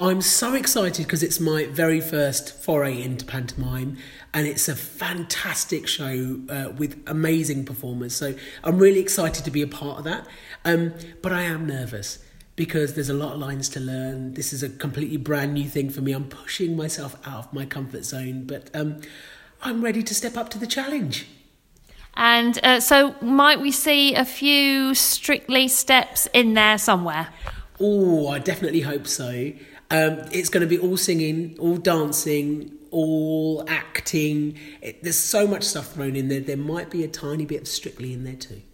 I'm so excited because it's my very first foray into pantomime, and it's a fantastic show with amazing performers. So I'm really excited to be a part of that. But I am nervous because there's a lot of lines to learn. This is a completely brand new thing for me. I'm pushing myself out of my comfort zone, but I'm ready to step up to the challenge. And so might we see a few Strictly steps in there somewhere? Oh, I definitely hope so. It's going to be all singing, all dancing, all acting. There's so much stuff thrown in there. There might be a tiny bit of Strictly in there too.